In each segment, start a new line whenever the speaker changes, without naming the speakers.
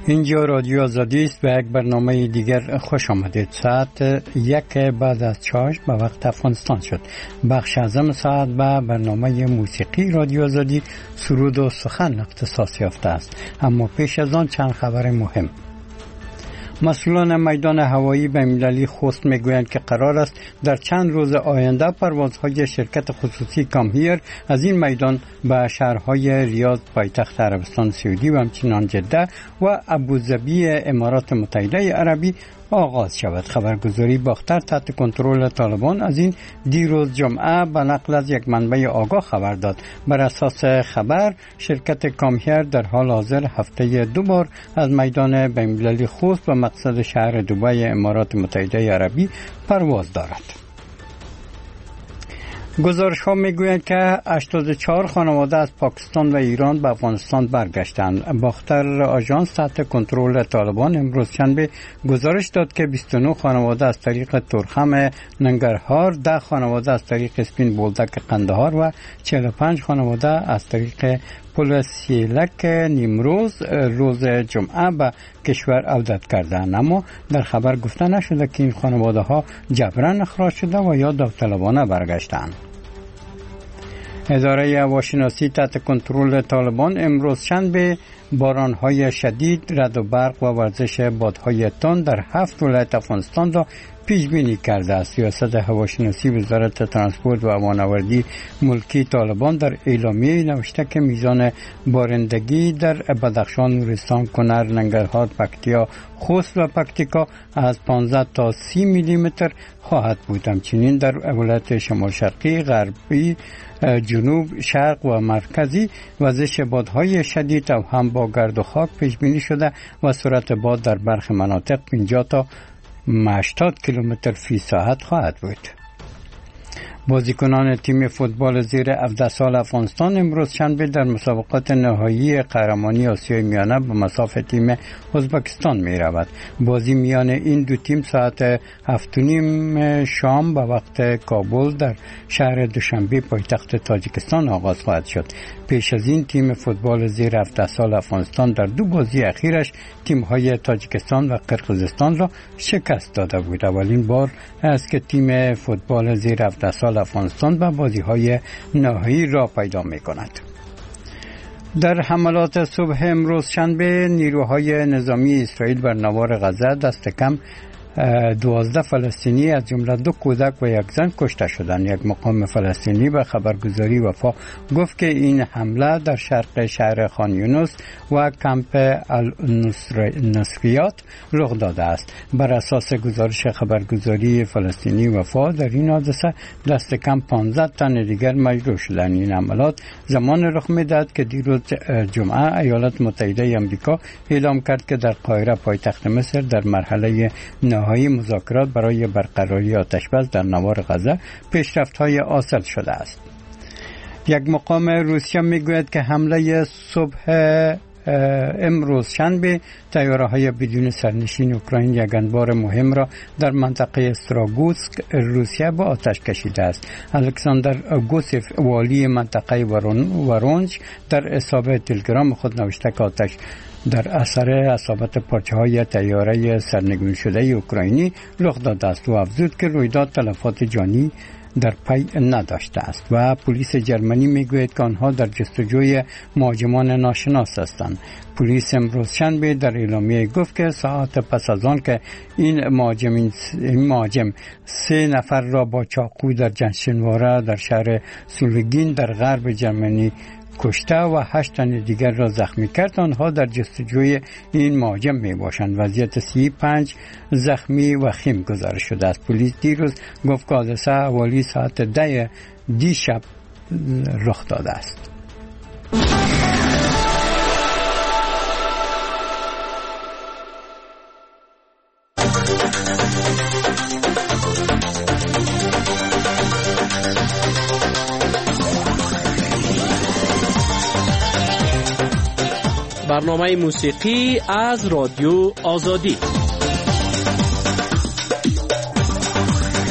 اینجا رادیو آزادی است و یک برنامه دیگر خوش آمدید. ساعت 1 بعد از چاش به وقت افغانستان شد. بخش اعظم ساعت به برنامه موسیقی رادیو آزادی سرود و سخن اختصاص یافته است. اما پیش از آن چند خبر مهم. مسئولان میدان هوایی بین‌المللی خوست میگویند که قرار است در چند روز آینده پروازهای شرکت خصوصی کامهیر از این میدان به شهرهای ریاض پایتخت عربستان سعودی و همچنین جده و ابوظبی امارات متحده عربی آغاز شود. خبرگزاری باختر تحت کنترل طالبان از این دیروز جمعه به نقل از یک منبع آگاه خبر داد. بر اساس خبر شرکت کامهیر در حال حاضر هفته 2 بار از میدان بین‌المللی خوست به مقصد شهر دبی امارات متحده عربی پرواز دارد. گزارش ها میگویند که 84 خانواده از پاکستان و ایران به افغانستان برگشتند. باختر آژانس تحت کنترل طالبان امروز شنبه گزارش داد که 29 خانواده از طریق تورخم ننگرهار، 10 خانواده از طریق اسپین بولدک قندهار و 45 خانواده از طریق پل سیلک نیمروز روز جمعه به کشور عودت کردند. اما در خبر گفته نشده که این خانواده ها جبران اخراج شده و یا داوطلبانه برگشتند. اداره هواشناسی تحت کنترل طالبان امروز شنبه باران‌های شدید، رعد و برق و ورزش بادهای تند در 7 ولایت افغانستان را پیش بینی کرده است. سیاست هواشناسی وزارت ترانسپورت و هوانوردی ملکی طالبان در اعلامیه نوشته که میزان بارندگی در بدخشان، نورستان، کنر، ننگرهار، پکتیا، خوست و پکتیکا از 15 تا 30 میلی متر خواهد بود. همچنین در ولایت شمال شرقی، غربی، جنوب، شرق و مرکزی وزش بادهای شدید و هم با گرد و خاک پیش بینی شده و سرعت باد در برخی مناطق 50 تا 80 کیلومتر فی ساعت خواهد بود. بازیکنان تیم فوتبال زیر 17 سال افغانستان امروز شنبه در مسابقات نهایی قهرمانی آسیای میانه به مصاف تیم ازبکستان می رود. بازی میان این دو تیم ساعت 7:30 شام به وقت کابل در شهر دوشنبه پایتخت تاجیکستان آغاز خواهد شد. پیش از این تیم فوتبال زیر 17 سال افغانستان در 2 بازی اخیرش تیم‌های تاجیکستان و قرقیزستان را شکست داده بود. اولین بار است که تیم فوتبال زیر 17 سال افغانستان به بازی‌های نهایی را پیدا می‌کند. در حملات صبح امروز شنبه نیروهای نظامی اسرائیل بر نوار غزه دست کم 12 فلسطینی از جمله 2 کودک و 1 زن کشته شدند. یک مقام فلسطینی به خبرگزاری وفا گفت که این حمله در شرق شهر خان یونس و کمپ النصریات رخ داده است. بر اساس گزارش خبرگزاری فلسطینی وفا در این حادثه دست کم 15 تن دیگر مجروح شدند. این حملات زمان رخ می‌دهد که دیروز جمعه ایالات متحده آمریکا اعلام کرد که در قاهره پایتخت مصر در مرحله نهایی مذاکرات برای برقراری آتش‌بس در نوار غزه پیشرفت‌های حاصل شده است. یک مقام روسیه میگوید که حمله صبح امروز شنبه طیاره‌های بدون سرنشین اوکراین یک انبار مهم را در منطقه استراگوسک روسیه به آتش کشیده است. الکساندر گوسف والی منطقه ورونج در حساب تلگرام خود نوشته که آتش در اثر اصابت پارچه‌های طیاره سرنگون شده اوکراینی رخ داده است و افزود که رویداد تلفات جانی در پی نداشته است. و پلیس جرمنی میگوید که آنها در جستجوی مهاجمان ناشناس هستند. پلیس امروز شنبه در اعلامیه گفت که ساعت پس از آن که این مهاجم 3 نفر را با چاقو در جشنواره در شهر سولگین در غرب جرمنی کشته و 8 تن دیگر را زخمی کرد، آنها در جستجوی این مهاجم می باشند. وضعیت 35 زخمی و خیم گزارش شده است. پلیس دیروز گفت که حادثه حوالی ساعت 10 دیشب رخ داده است.
برنامه موسیقی از رادیو آزادی.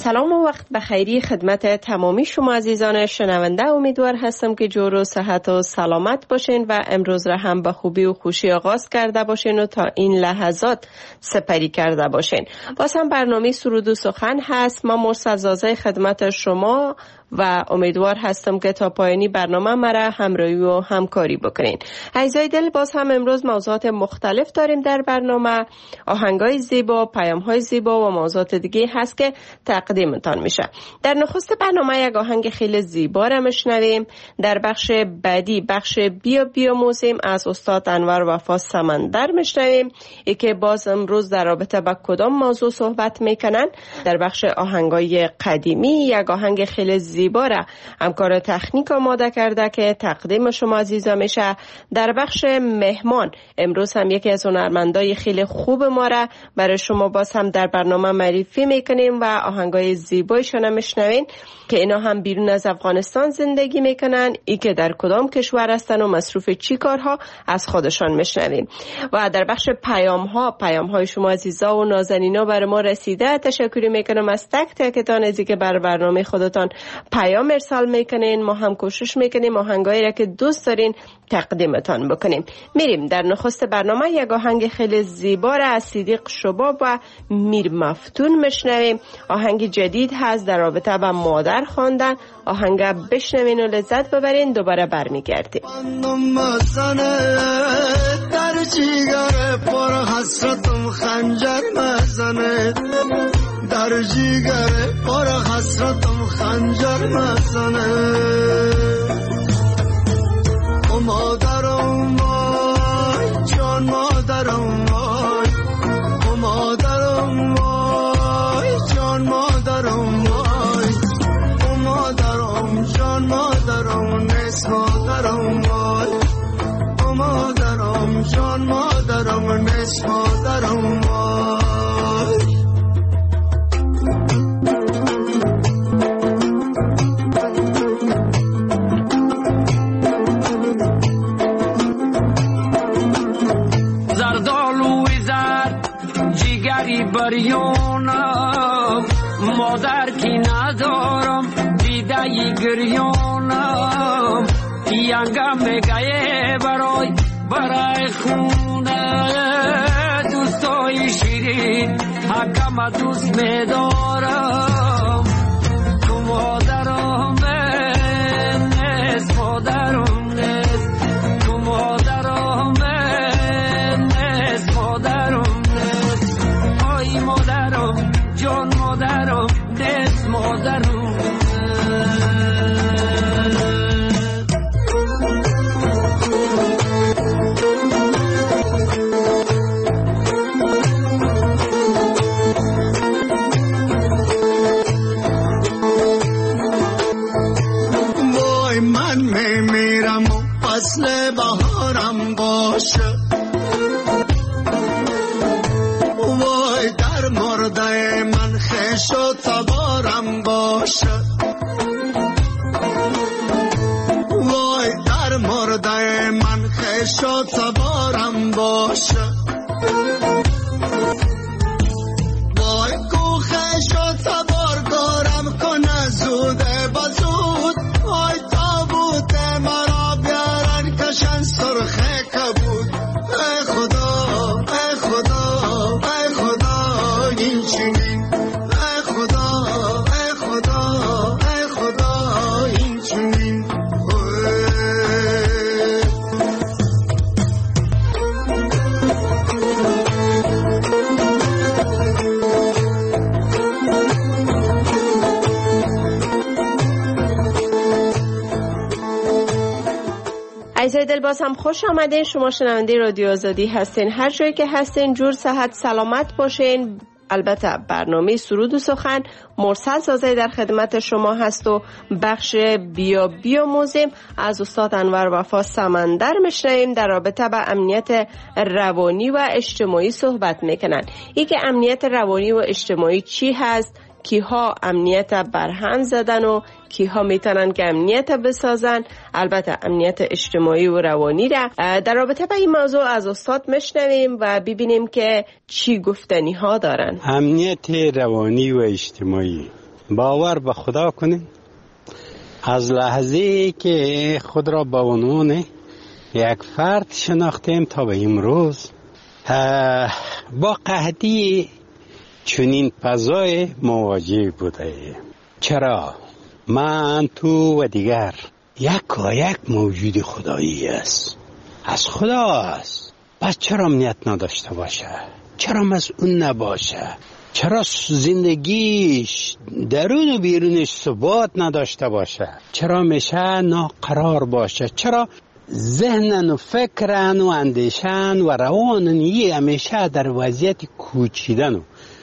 سلام و وقت بخیری خدمت تمامی شما عزیزان شنونده. امیدوار هستم که جور و صحت و سلامت باشین و امروز را هم به خوبی و خوشی آغاز کرده باشین و تا این لحظات سپری کرده باشین. باز هم برنامه سرود و سخن هست. ما مرسل زازه خدمت شما و امیدوار هستم که تا پایانی برنامه مرا همراهی و همکاری بکنین. عزیزای دل، باز هم امروز موضوعات مختلف داریم در برنامه. آهنگای زیبا، پیام‌های زیبا و موضوعات دیگه هست که تقدیمتان میشه. در نخست برنامه یک آهنگ خیلی زیبا را میشنویم. در بخش بعدی بخش بیا بیاموزیم از استاد انور وفا سمندر میشنویم ای که باز امروز در رابطه با کدام موضوع صحبت میکنن. در بخش آهنگای قدیمی یک آهنگ خیلی زیبا را همکار تکنیک آماده کرده که تقدیم شما عزیزا میشه. در بخش مهمان امروز هم یکی از هنرمندای خیلی خوب ما را برای شما باز هم در برنامه معرفی میکنیم و آهنگای زیبایشون هم میشنوین که اینا هم بیرون از افغانستان زندگی میکنن، ای که در کدام کشور هستن و مصروف چی کارها از خودشان میشنویم. و در بخش پیام‌های شما عزیزا و نازنینا برای ما رسیده. تشکر میکنم از تک تکتان ازی که بر برنامه خودتان پیام ارسال میکنین. ما هم کوشش میکنیم آهنگایی را که دوست دارین تقدیمتان بکنیم. میریم در نخست برنامه یک آهنگ خیلی زیبا را از صدیق شباب و میر مفتون میشنویم. آهنگ جدید هست در رابطه با مادر خواندن. آهنگ بشنوین و لذت ببرین. دوباره برمیگردیم.
در جیگر پر حسرتم خنجر مزنه، در جیگر پر حسرتم خنجر مزنه. او مادرم وای جان مادرم وای، او مادرم وای جان مادرم وای، او مادرم جان مادرم نیست مادرم وای، او مادرم جان مادرم نیست مادرم وای.
بریانم مادر کی ندارم دیده ی گریانم، ینگم بگه برای خونه دوستای شیرین حکم دوست میدارم. تو مادرم نیست مادرم نیست، تو مادرم نیست مادرم نیست، آی مادرم جان مادرم نیست مادرم.
وای من میمیرم و فصل بهارم باشه، وای در مرده من خیش و تبارم باشه، وای در مرده من خیش و تبارم باشه. وای کو خیش و تبار دارم کنه زوده بزود، وای تابوت مرا بیارن کشن سرخه کبود. ای خدا ای خدا ای خدا این چنین، ای خدا ای خدا ای خدا این چنین.
عزیزای دل، باز هم خوش آمدین. شما شنونده رادیو آزادی هستین. هر جایی که هستین جور صحت سلامت باشین. البته برنامه سرود و سخن مرسل زازه در خدمت شما هست و بخش بیا بیاموزیم از استاد انور وفا سمندر میشنویم. در رابطه با امنیت روانی و اجتماعی صحبت میکنن. ای که امنیت روانی و اجتماعی چی هست، کیها امنیت برهم زدن و کیها میتونن که امنیت بسازن، البته امنیت اجتماعی و روانی را در رابطه با این موضوع از استاد میشنویم و ببینیم که چی گفتنی ها دارن.
امنیت روانی و اجتماعی
باور به خدا کنین از لحظه که خود را به عنوان یک فرد شناختیم تا به امروز با قحطی چنین فضای مواجه بوده. چرا؟ من، تو و دیگر یک موجود خدایی است، از خدا است. پس چرا امنیت نداشته باشه؟ چرا مسئول نباشه؟ چرا زندگیش درون و بیرونش ثبات نداشته باشه؟ چرا میشه ناقرار باشه؟ چرا ذهنن و فکرن و اندیشن و روانن همیشه در وضعیت کوچیدن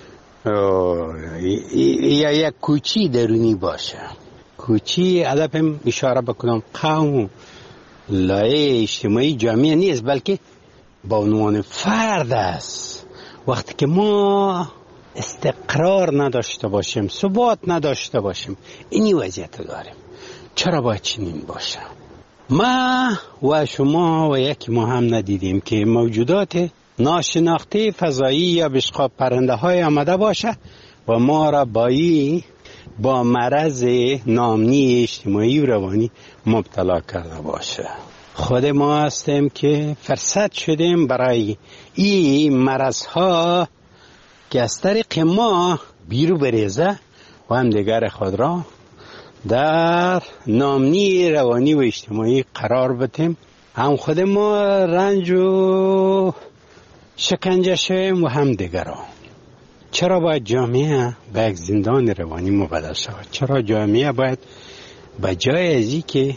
یا یک کوچی درونی باشه؟ کوچی عدم اشاره بکنم قوم لایه اجتماعی جامعه نیست، بلکه با عنوان فرد است. وقتی که ما استقرار نداشته باشیم، ثبات نداشته باشیم، اینی وضعیت داریم. چرا باید چنین باشه؟ ما و شما و یکی ما هم ندیدیم که موجودات ناشناخته فضایی یا بشقاب پرنده های آمده باشه و ما را با مرض ناامنی اجتماعی و روانی مبتلا کرده باشه. خود ما هستیم که فرصت شدیم برای این مرض ها که از طریق ما بیرو بریزه و هم دیگر خود را در ناامنی روانی و اجتماعی قرار بدیم. هم خود ما رنج و شکنجه شویم و هم دیگران. چرا باید جامعه به یک زندان روانی مبدل شود؟ چرا جامعه باید به جای ازی که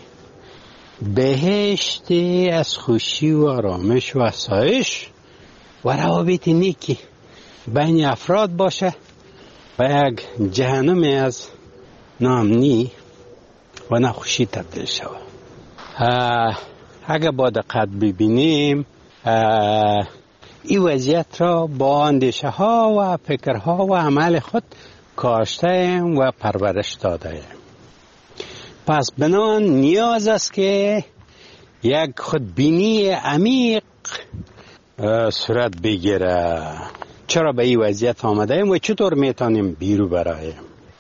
بهشت از خوشی و آرامش و آسایش و روابط نیکی بین افراد باشه و یک جهنم از ناامنی و ناخوشی تبدیل شود؟ اگر با دقت ببینیم این وضعیت را با اندیشه ها و فکرها و عمل خود کاشته و پرورش داده. پس بنان نیاز است که یک خودبینی عمیق صورت بگیره. چرا به این وضعیت آمده ایم و چطور میتونیم بیرو براییم؟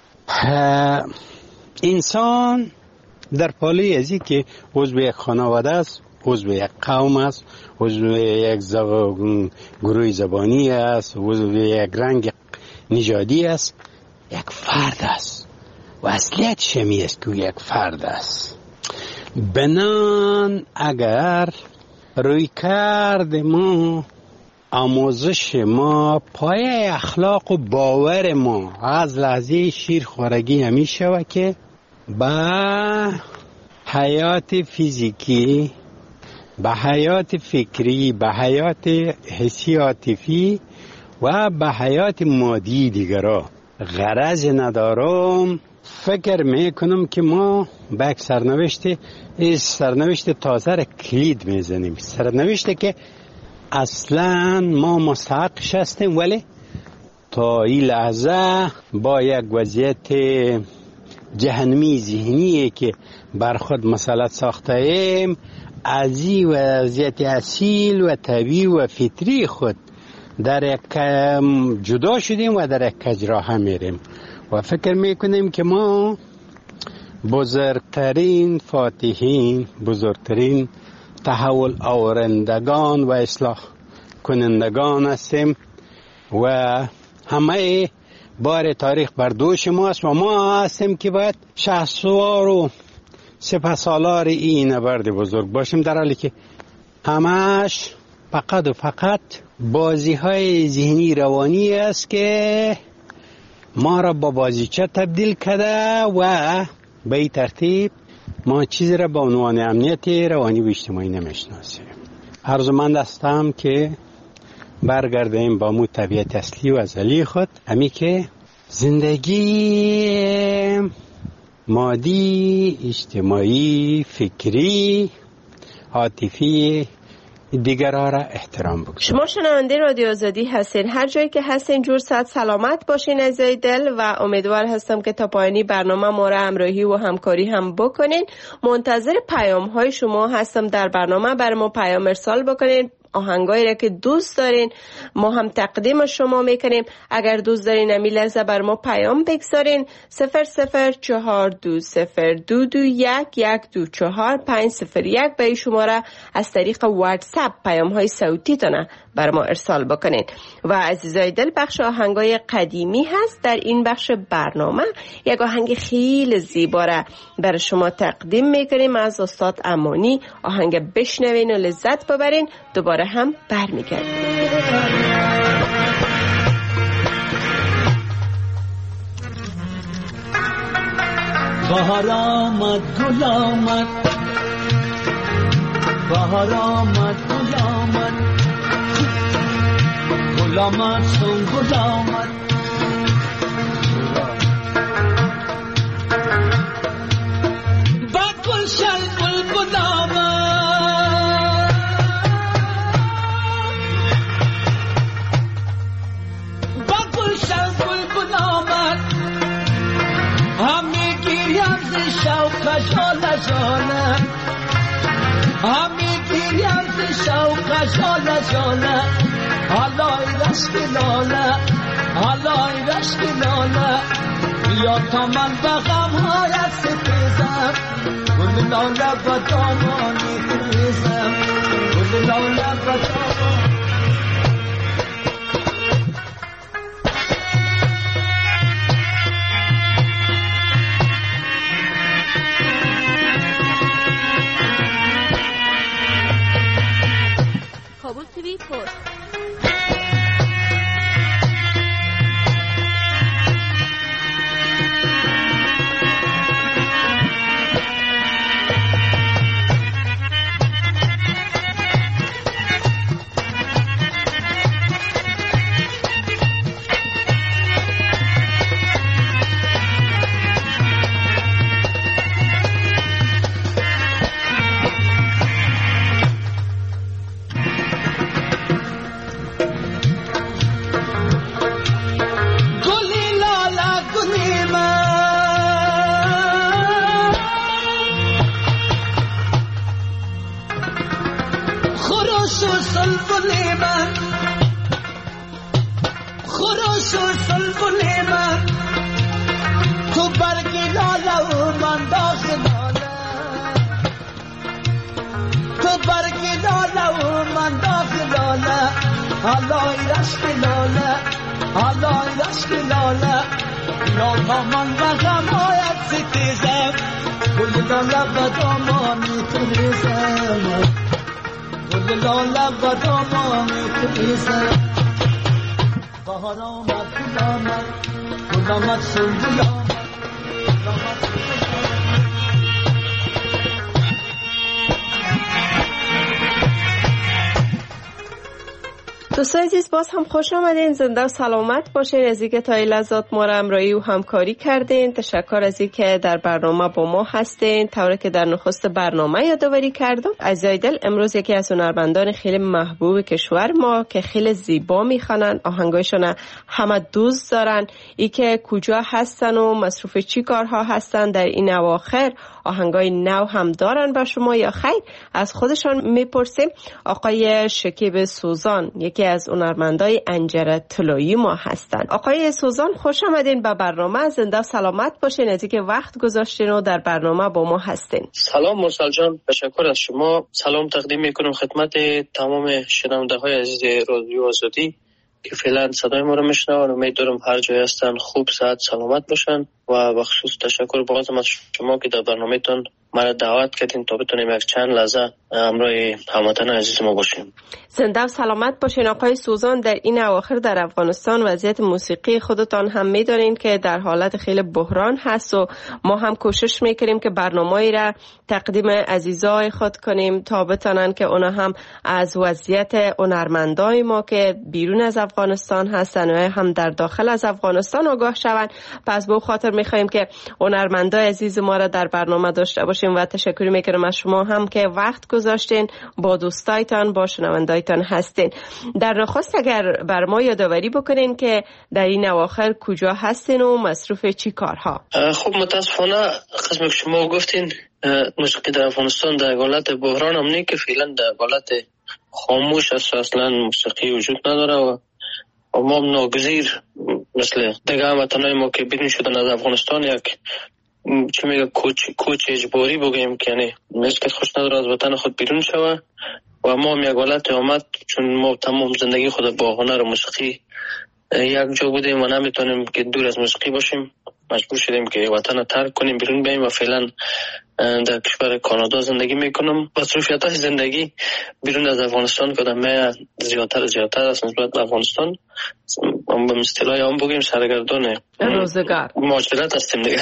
انسان در پالی ازی که عضو یک خانواده است، عضو یک قوم است، عضو یک گروه زبانی است، عضو یک رنگ نژادی است، یک فرد است و اصلیت شمی است که یک فرد است. بنان اگر روی کرد ما، آموزش ما، پایه اخلاق و باور ما از لحظه شیر خورگی همی شود که به حیات فیزیکی، به حیات فکری، به حیات حسی عاطفی و به حیات مادی دیگرا غرض ندارم. فکر میکنم که ما به یک سرنوشت تازه را کلید میزنیم. سرنوشتی که اصلا ما مستحقش هستیم، ولی تا این لحظه با یک وضعیت جهنمی ذهنی که بر خود مسلط ساخته ایم، از این وضعیت اصیل و طبیعی و فطری خود در یک جدا شدیم و در یک کج راه میریم و فکر میکنیم که ما بزرگترین فاتحین، بزرگترین تحول آورندگان و اصلاح کنندگان هستیم و همه بار تاریخ بر دوش ما است و ما هستیم که باید شهسوار و سپهسالار این نبرد بزرگ باشیم، در حالی که همش فقط و فقط بازی های ذهنی روانی است که ما را با بازیچه تبدیل کرده و به این ترتیب ما چیزی را با عنوان امنیت روانی و اجتماعی نمیشناسیم. ارزومند هستم که برگردیم با مو طبیعت اصلی و ازلی خود، همی که زندگی مادی، اجتماعی، فکری، عاطفی دیگرها را احترام بکنید.
شما شنونده رادیو آزادی هستین. هر جایی که هستین جور صد سلامت باشین عزیزای دل و امیدوار هستم که تا پایانی برنامه ما را همراهی و همکاری هم بکنین. منتظر پیام های شما هستم. در برنامه برای ما پیام ارسال بکنین. آهنگایی را که دوست دارین ما هم تقدیم شما میکنیم. اگر دوست دارین امی لحظه بر ما پیام بگذارین 00420221124 به این شماره از طریق واتساپ پیام های صوتی تانه بر ما ارسال بکنین. و عزیزای دل بخش آهنگای قدیمی هست. در این بخش برنامه یک آهنگ خیلی زیبا را بر شما تقدیم میکنیم از استاد امانی. آهنگ بشنوین و لذت ببرین. دوباره هم برمیگردیم.
بهار آمد گل آمد، بهار آمد گل آمد، گل آمد سون گل آمد. با گلشن بلبل آمد، با گلشن بلبل آمد. همی گیریم ز شوق شاله شاله، همی گیریم ز شوق شاله شاله. علای رشک لاله، علای رشک لاله، بیا تا من به غمهایت ستیزم. گل لاله به دامانی بریزم، گل لاله به دامانی.
کابل تیوی پست.
علای رشک لاله، علای رشک لاله، یا تا من به غمهایت ستیزم. گل لاله به دامانی تریزم، گل لاله به دامانی تریزم. بهار آمد گل آمد، گل آمد سون گل آمد، گل آمد سون گل آمد.
دوستان عزیز باز هم خوش آمدین. زنده و سلامت باشین. از اینکه تا این لحظات ما را همراهی و همکاری کردین. تشکر از اینکه در برنامه با ما هستین. طوری که در نخست برنامه یادآوری کردم، عزیزای دل امروز یکی از هنرمندان خیلی محبوب کشور ما که خیلی زیبا میخوانن، آهنگایشون همه دوست دارن، ای که کجا هستن و مصروف چی کارها هستن در این اواخر، آهنگای نو هم دارن با شما یا خیر؟ از خودشان میپرسیم. آقای شکیب سوزان یکی از هنرمندای انجره طلایی ما هستن. آقای سوزان خوش آمدین به برنامه. زنده و سلامت باشین. از اینکه وقت گذاشتین و در برنامه با ما هستین.
سلام مرسل جان، تشکر از شما. سلام تقدیم میکنم خدمت تمام شنونده های عزیز رادیو آزادی که فعلا صدای ما رو میشنون. امیدوارم هر جای هستن خوب صحت سلامت باشن و بخصوص تشکر بازم از شما که در برنامه‌تون ما دعوت کردین تا بتونیم یک چند لحظه همراه هموطنان عزیز ما باشیم.
زنده و سلامت باشین. آقای سوزان، در این اواخر در افغانستان وضعیت موسیقی خودتان هم میدونین که در حالت خیلی بحران هست و ما هم کوشش میکنیم که برنامه‌ای را تقدیم عزیزای خود کنیم تا بتونن که اونا هم از وضعیت هنرمندای ما که بیرون از افغانستان هستن و هم در داخل از افغانستان آگاه شوند. پس به خاطر میخوایم که هنرمندای عزیز ما را در برنامه داشته باشیم و تشکر میکنم از شما هم که وقت گذاشتین، با دوستایتان با شنوندایتان هستین. در نخست اگر بر ما یادآوری بکنین که در این اواخر کجا هستین و مصروف چی کارها؟
خب متاسفانه قسم که شما گفتین موسیقی در افغانستان در حالت بحران هم نیست که فعلا در حالت خاموش است، اصلا موسیقی وجود نداره و ما ناگزیر مثل دیگه هموطنای ما که بیرون شدن از افغانستان یک چی میگه کوچ اجباری بگیم که یعنی هیچ کس خوش نداره از وطن خود بیرون شوه و ما هم یک حالت آمد چون ما تمام زندگی خود با هنر و موسیقی یک جا بودیم و نمیتونیم که دور از موسیقی باشیم، مجبور شدیم که وطن ترک کنیم بیرون بریم و فعلا در کشور کانادا زندگی میکنم. مصروفیت زندگی بیرون از افغانستان کدام زیادتر است نسبت به افغانستان. ما به اصطلاح هم بگیم سرگردان
روزگار
مهاجرت هستیم دیگه.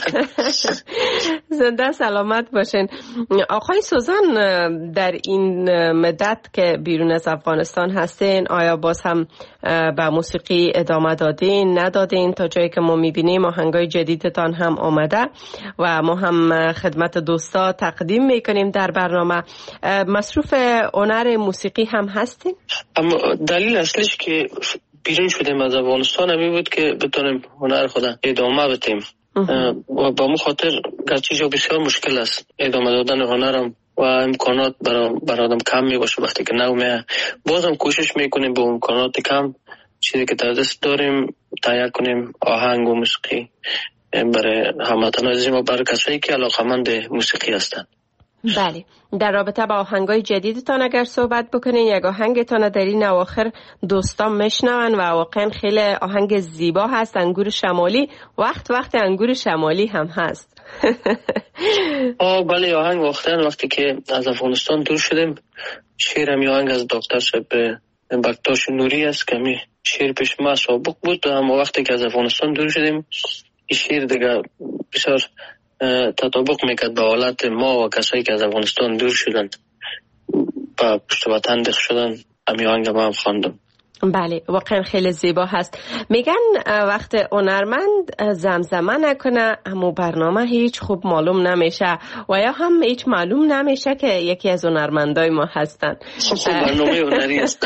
زنده سلامت باشین. آقای سوزان، در این مدت که بیرون از افغانستان هستین آیا باز هم به موسیقی ادامه دادین ندادین؟ تا جایی که ما میبینیم آهنگای جدیدتان هم آمده و ما هم خدمت دوستا تقدیم میکنیم در برنامه. مصروف هنر موسیقی هم هستین؟
اما دلیل اصلیش که بیرون شدیم از افغانستان همی بود که بتونیم هنر خود ادامه بدیم و با مو خاطر گرچه جا بسیار مشکل است ادامه دادن هنرم و امکانات برای آدم کم می باشه وقتی که نو میه، بازم کوشش میکنیم با امکانات کم چیزی که در دست داریم تهیه کنیم آهنگ و موسیقی برای هموطنان عزیز ما، برای کسایی که علاقه‌مند موسیقی هستند.
بله، در رابطه با آهنگای جدیدتان اگر صحبت بکنین، یک آهنگتان در این اواخر دوستان میشنون و واقعا خیلی آهنگ زیبا هست، انگور شمالی. وقت انگور شمالی هم هست.
بله، آهنگ وقتی که از افغانستان دور شدیم، شعرم یه آهنگ از دکتر صاحب بکتاش نوری است که می شعر پیش ما سابق بود، اما وقتی که از افغانستان دور شدیم این شعر دیگه بسیار تطابق میکرد به حالت ما و کسایی که از افغانستان دور شدن و پشت وطن دق شدن. امی آهنگ ما هم خواندم.
بله، واقعا خیلی زیبا هست. میگن وقت هنرمند زمزمه نکنه همو برنامه هیچ خوب معلوم نمیشه و یا هم هیچ معلوم نمیشه که یکی از هنرمندای ما هستن.
برنامه هنری است.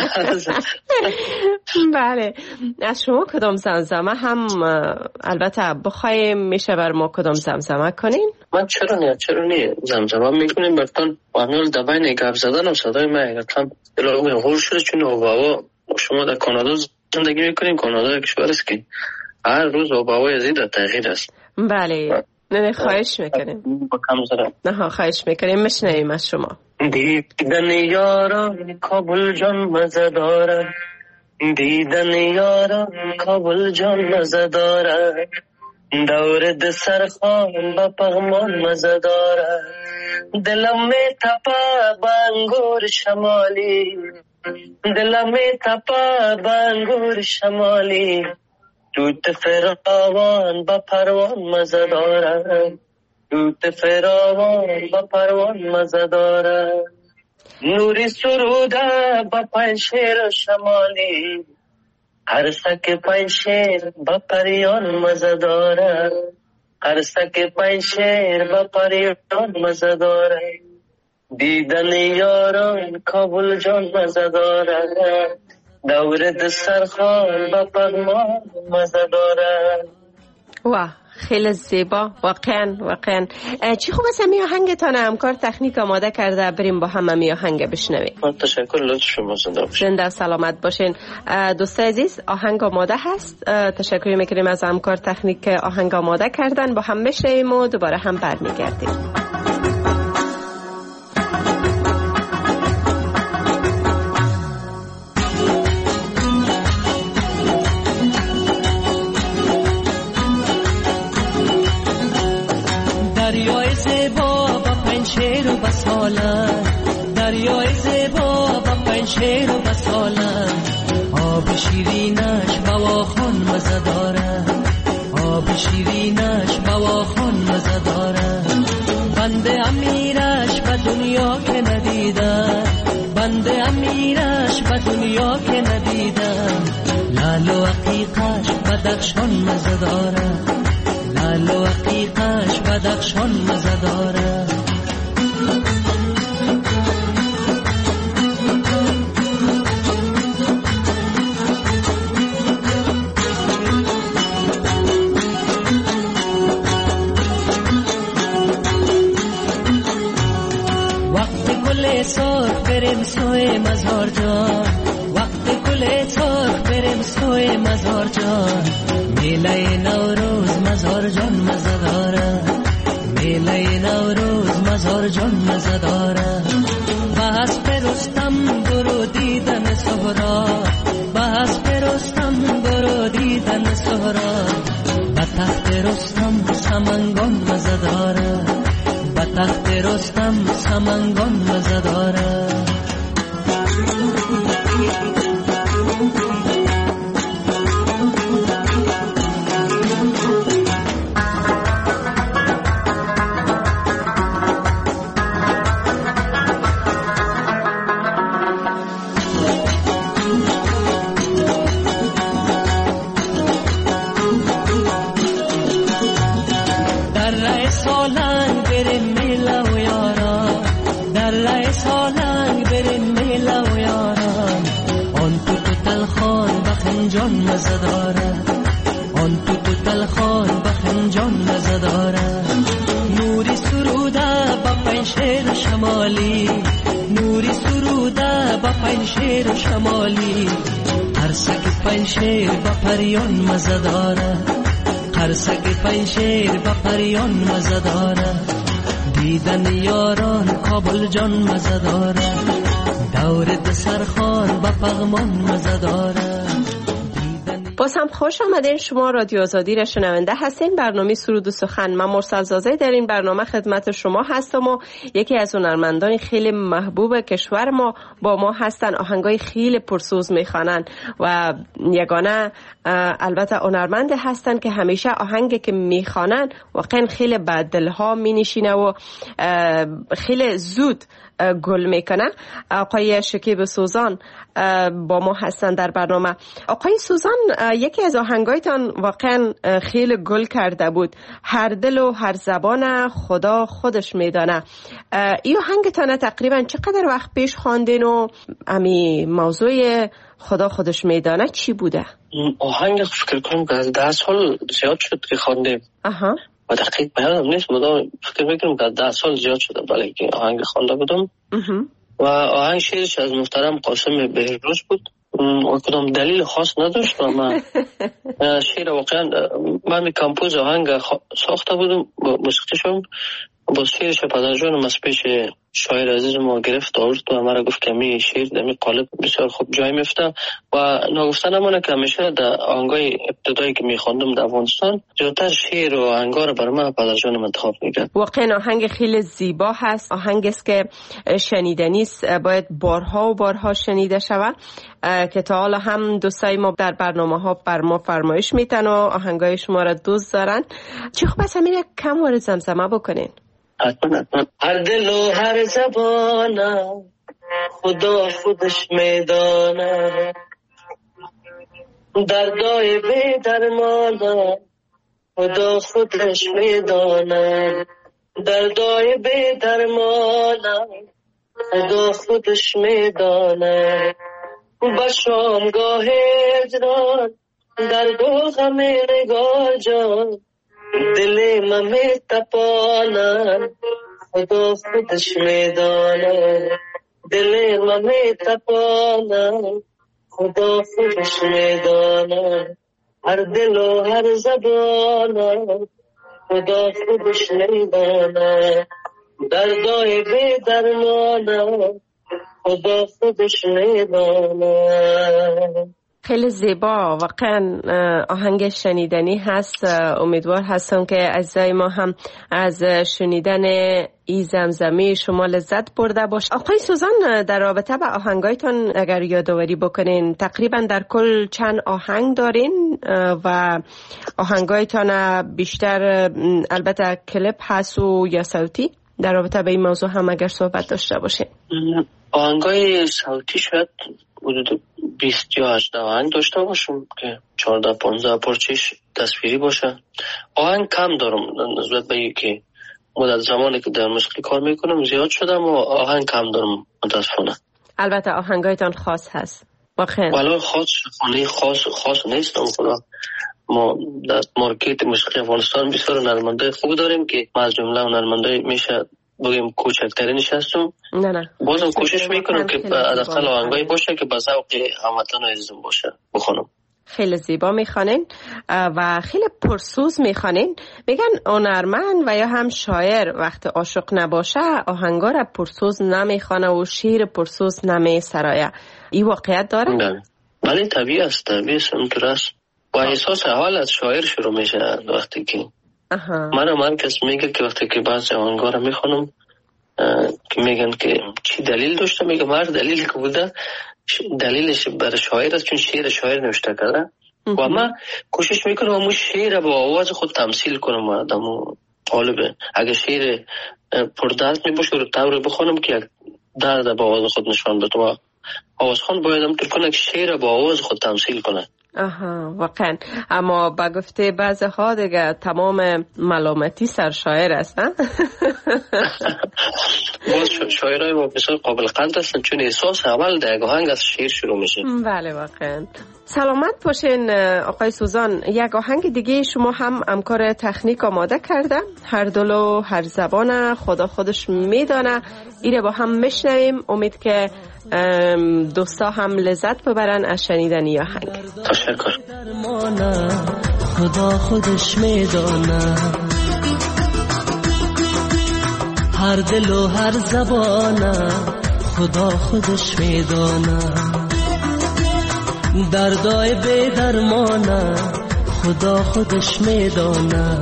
بله، از شما کدام زمزمه هم البته بخوایم میشه بر ما کدام زمزمه کنین؟
من چرا نه زمزمه میکنیم برتون معمول دبین گپ زدن و صدای من گفتم دلارم غور شده چون هوا شما در کانادا زندگی میکنیم. کانادا کشور است که هر روز هوای زیاد تغییر است.
بله، نه خواهش میکنیم. نه خواهش میکنیم، میشنویم از شما.
دیدن یاران کابل جان مزه داره، دیدن یاران کابل جان مزه داره، دور د سرخان با پغمان مزه داره، دلم می تپه بانگور شمالی، دلم می تپه بانگور شمالی، دوت فراوان با پروان مزه داره، دوت فراوان با پروان مزه داره، نوری سروده با پنشیر شمالی، هر سک پنشیر با پریان مزه داره، هر سک پنشیر با پریان مزه داره، دیدن یاران کابل جان مزه داره، دور د سرخان با پغمان مزه داره.
واه، خیلی زیبا، واقعا. چی خوب است می آهنگتان همکار تکنیک آماده کرده، بریم با هم می آهنگ بشنویم.
تشکر، لطف شما.
زنده سلامت باشین. دوستای عزیز، آهنگ آماده هست. تشکر میکنیم از همکار تکنیک آهنگ آماده کردن. با هم بشنویم و دوباره هم برمیگردیم.
دریای زیبا با پنشیر و بساله، دریای زیبا با پنشیر و بساله، آب شیرینش بواخان مزه داره، آب شیرینش بواخان مزه داره، بنده امیرش به دنیا که ندیده، بنده امیرش به دنیا که ندیده، لال و عقیقش بدخشان مزه داره، لال سوی مزار جان، وقت گل سرخ بریم سوی مزار جان. میله نوروز مزار جان مزه داره، میله نوروز مزار جان مزه داره. بس پرستم برو دیدن سهرا، بس پرستم برو دیدن سهرا. به تخت رستم سمنگان مزه داره، به تخت رستم سمنگان مزه داره. جان مزه داره، آن تو تلخان بخن جان مزه داره. نوری سروده با پنشیر شمالی، نوری سروده با پنشیر شمالی. قرصک پنشیر با پریان مزه داره، قرصک پنشیر با پریان مزه داره. دیدن یاران کابل جان مزه داره، دور دسرخان با پغمان مزه داره.
باز هم خوش آمدین. شما رادیو آزادی را شنونده هستین. برنامه سرود و سخن. من مرسل زازه در این برنامه خدمت شما هستم و یکی از هنرمندان خیلی محبوب کشور ما با ما هستن. آهنگای خیلی پرسوز میخوانن و یگانه البته هنرمند هستن که همیشه آهنگی که میخوانن واقعا خیلی به دلها مینشینه و خیلی زود گل میکنه. آقای شکیب سوزان با ما هستن در برنامه. آقای سوزان، یکی از آهنگایتان واقعا خیلی گل کرده بود، هر دل و هر زبان خدا خودش میدانه. این آهنگتان تقریبا چقدر وقت پیش خواندین و امی موضوع خدا خودش میدانه چی بوده؟
آهنگ فکر کنم که از 10 سال زیاد شد که خواندیم. و دقیق بیانم نیست، مدام فکر میکنم که 10 سال زیاد شده بله که آهنگ خوانده بودم. و آهنگ شعرش از محترم قاسم بهروز بود و کدام دلیل خاص نداشت و من شعر واقعا من کمپوز آهنگ ساخته بودم با موسیقیشم با شعرش پدرجانم از پیش شاعر عزیز ما گرفت آورد و مرا گفت که می شعر در می قالب بسیار خوب جای میفته و نگفته نمونه که همیشه در آهنگای ابتدایی که میخواندم در افغانستان زیادتر شعر و آهنگا رو برای من پدرجانم انتخاب میکرد.
واقعا آهنگ خیلی زیبا هست، آهنگ است که شنیدنی است، باید بارها و بارها شنیده شود که تا حالا هم دوستای ما در برنامه ها بر ما فرمایش میتن و آهنگای شما را دوست دارن. چی خوب است همین کم وارد زمزمه بکنین.
هر دل و هر زبان خدا خودش میدانه، دردای بی درمان خدا خودش میدانه، دردای بی درمان خدا خودش میدانه. با شامگاه هجران درد و غم نگار جان دل من میتپانم خدا خودش میدانه، دل من میتپانم خدا خودش میدانه. هر دل و هر زبان خدا خودش میدانه، دردای بی درمان خدا خودش میدانه.
خیلی زیبا، واقعا آهنگ شنیدنی هست. امیدوار هستم که عزیزای ما هم از شنیدن ای زمزمه شما لذت برده باش. آقای سوزان، در رابطه به آهنگایتان اگر یادآوری بکنین تقریبا در کل چند آهنگ دارین و آهنگایتان بیشتر البته کلیپ هست و یا صوتی؟ در رابطه به این موضوع هم اگر صحبت داشته باشین.
آهنگای صوتی شاید حدود 20 یا 18 آهنگ داشته باشم که 14-15 پارچه‌اش تصویری باشه. آهنگ کم دارم نسبت به اینکه مدت زمانی که در موسیقی کار میکنم زیاد شدم و آهنگ کم دارم متاسفانه.
البته آهنگایتان خاص هست واقعا.
ولی خاص نیست. ما در مارکت موسیقی افغانستان بسیار هنرمندای خوب داریم که از جمله هنرمندای میشه بگیم کوچکترینش هستم.
نه
بازم کوشش میکنم که حداقل آهنگایی باشه که به ذوق هموطن عزیزم باشه بخونم.
خیلی زیبا میخوانین و خیلی پرسوز میخوانین. میگن هنرمند و یا هم شاعر وقت عاشق نباشه آهنگا را پرسوز نمیخوانه و شعر پرسوز نمیسرایه. این واقعیت داره؟
نه بله طبیعی است، اینطور است. با احساس حال از شاعر شروع میشه. وقتی که من کس میگه که وقتی که بعضی آهنگا را میخوانم که میگن که چی دلیل داشته، میگم هر دلیلی که بوده دلیلش برای شاعر است، چون شعر شاعر نوشته کرده و من کوشش میکنم اون شعر با آواز خود تمثیل کنم. آدمو طالبه اگه شعر پردرد میباشه رو طوری بخونم که درد با آواز خود نشان بده و آواز خون باید هم طور کنه که شعر با آواز خود تمثیل کنه.
واقعا. اما با گفته بعضی ها دیگه تمام ملامتی سر شاعر است.
باز شاعرای ما بسیار قابل قدر هستن چون احساس اول در آهنگ از شعر شروع میشه.
بله واقعا. سلامت باشین آقای سوزان. یک آهنگ دیگه شما هم همکار تکنیک آماده کرده، هر دل و هر زبان خدا خودش میدانه. ایره با هم میشنویم. امید که دوستا هم لذت ببرن از شنیدن این آهنگ.
تشکر.
خدا خودش میدانه، هر دل و هر زبان خدا خودش میدانه، دردای بی درمان خدا خودش میدانه،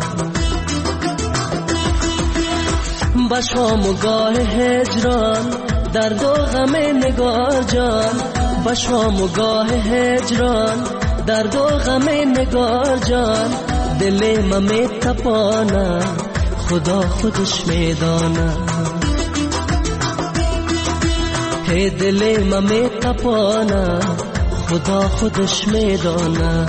با شام و گاه هجران درد و غم نگار جان، با شام و گاه هجران درد و غم نگار جان، دل من میتپانه خدا خودش میدانه، هی دل من میتپانه خدا خودش میدانه.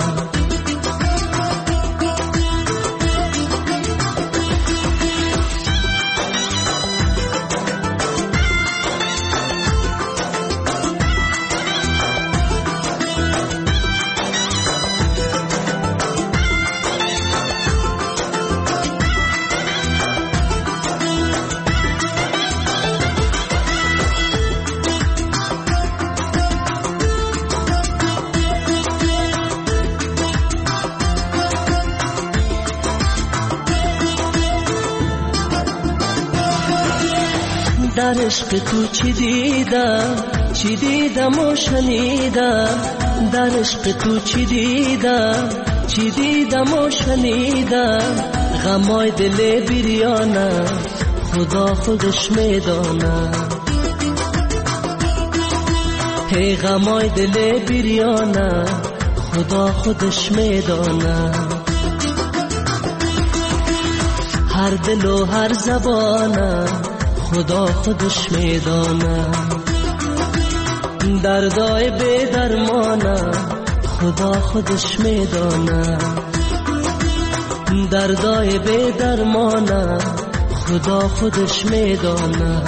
در عشق تو چی دیدم و شنیدم، در عشق تو چی دیدم و شنیدم، غمای دل بریانه خدا خودش میدانه، هی غمای دل بریانه خدا خودش میدانه، هر دل و هر زبانه خدا خودش میدانه، دردای بی درمانه خدا خودش میدانه، دردای بی درمانه خدا خودش میدانه.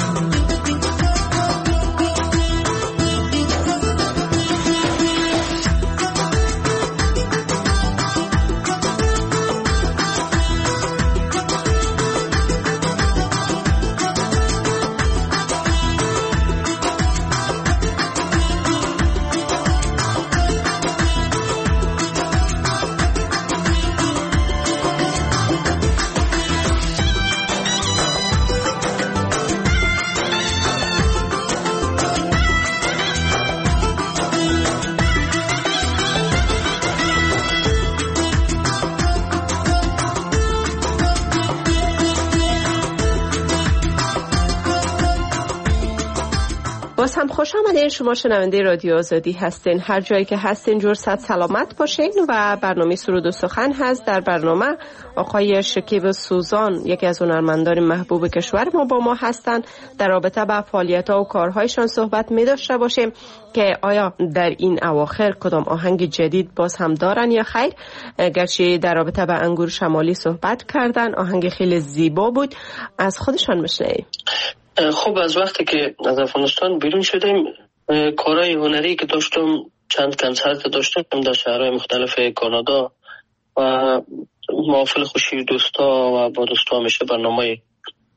باز هم خوش آمدین. شما شنونده رادیو آزادی هستین. هر جایی که هستین جور صد سلامت باشین. و برنامه سرود و سخن هست. در برنامه آقای شکیب سوزان، یکی از هنرمندان محبوب کشور ما، با ما هستند. در رابطه با فعالیت‌ها و کارهایشان صحبت می داشته باشیم که آیا در این اواخر کدام آهنگ جدید باز هم دارن یا خیر. گرچه در رابطه با انگور شمالی صحبت کردن، آهنگ خیلی زیبا بود، از خودشان بشنویم.
خب از وقتی که از افغانستان بیرون شدیم، کارهای هنری که داشتم، چند کنسرت داشتم در شهرهای مختلف کانادا و محافل خوشی دوستا و با دوستا همیشه برنامه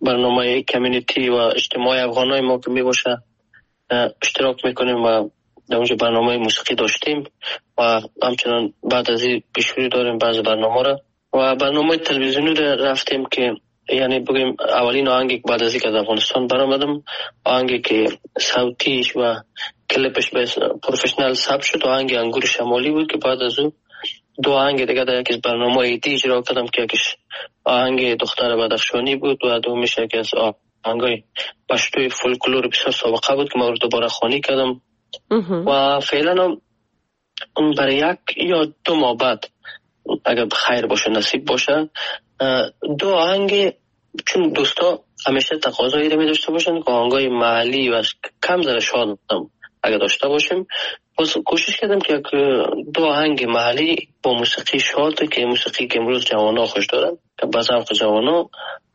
برنامه کمیونیتی و اجتماعی افغانای ما که می باشه اشتراک میکنیم و در اونجا برنامه موسیقی داشتیم و همچنان بعد از این پیشروی داریم بعضی برنامه را و برنامه تلویزیونی را رفتیم که یعنی بگیم اولین آهنگی که بعد از اینکه از افغانستان برآمدم آهنگی که صوتیش و کلیپش به پروفشنال ثبت شد آهنگ انگور شمالی بود که بعد از اون دو آهنگ دیگه در یکیش برنامه ایدی اجرا کردم که یکیش آهنگ دختر بدخشانی بود و دومیش یکی از آهنگای پشتوی فولکلور بسیار سابقه بود که ما رو دوباره خوانی کردم و فعلا اون برای 1 یا 2 ماه بعد اگر خیر باشه نصیب باشه 2 آهنگ چون دوستا همیشه تقاضایی رو می داشته باشن که آهنگای محلی و کم ذره شاد اگر داشته باشیم باز کوشش کردم که 2 آهنگ محلی با موسیقی شاد که موسیقی که امروز جوانا خوش دارن که با ذوق جوانا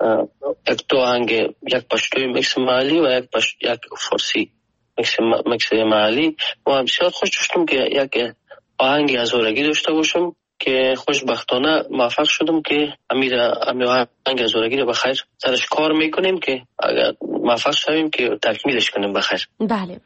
2 آهنگ یک پشتوی میکس محلی و یک فارسی میکس محلی و بسیار خوش داشتم که یک آهنگ هزارگی داشته باشم که خوشبختانه موفق شدم که امیر آهنگ هزارگی رو بخیر سرش کار میکنیم که اگر موفق شویم که تکمیلش کنیم بخیر.
بله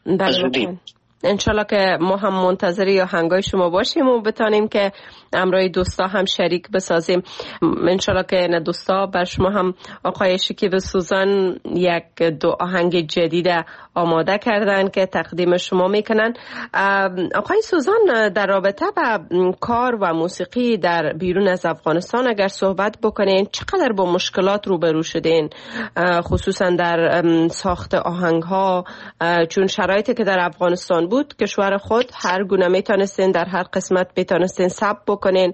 انشالله که ما هم منتظری آهنگای شما باشیم و بتانیم که امرای دوستا هم شریک بسازیم. انشالله که نه دوستا بر شما هم آقای شکیب سوزان 1-2 آهنگ جدید آماده کردن که تقدیم شما میکنن. آقای سوزان در رابطه با کار و موسیقی در بیرون از افغانستان اگر صحبت بکنین چقدر با مشکلات روبرو شدین خصوصا در ساخت آهنگ ها چون شرایطی که در افغانستان بود کشور خود هر گونه میتونستین در هر قسمت میتونستین ثبت بکنین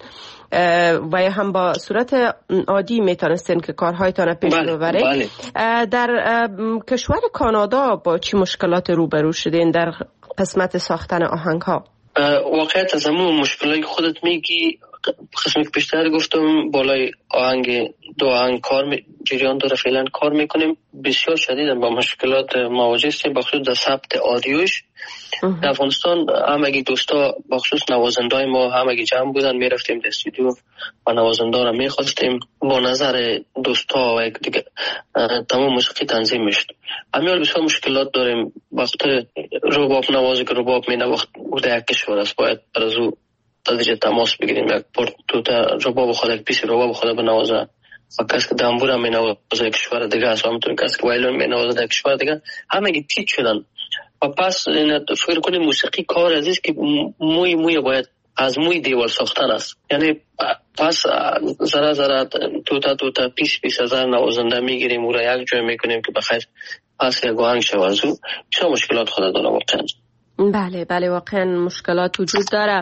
و یا هم با صورت عادی میتونستین که کارهایتان پیش ببرین. در کشور کانادا با چی مشکلات روبرو شدین در قسمت ساختن آهنگ ها؟
واقعیت از همون مشکلاتی خودت میگی قسمی که بیشتر گفتم بالای آهنگ 2 آهنگ جریان داره فعلا کار میکنیم بسیار شدیدن با مشکلات مواجه هستیم بخصوص در ثبت آدیوش. در افغانستان همگی دوستا بخصوص نوازندای ما همگی جمع بودن میرفتیم در استودیو و نوازنده را میخواستیم با نظر دوستا و دیگه تمام موسیقی تنظیم میشد. امیال بسیار مشکلات داریم وقت رباب نوازی که رباب مینواخت بوده یک کشور است باید برازو تدریج تماس بگیریم یک توتا رباب خود یک پیسی رباب خود بنوازه و کسی که دنبور هم مینوازه کشور دیگه است و همونطور کسی که وایلون مینوازه در کشور دیگه همگی تیت شدن و پس فکر کنیم موسیقی کار عزیز که موی باید از موی دیوال ساختن است یعنی پس ذره توتا پیس هزار نوازنده میگیریم او را یک جای میکنیم که بخیر پس یک آهنگ شوازو چه مشکلات خود داره واقعا.
بله واقعا مشکلات وجود داره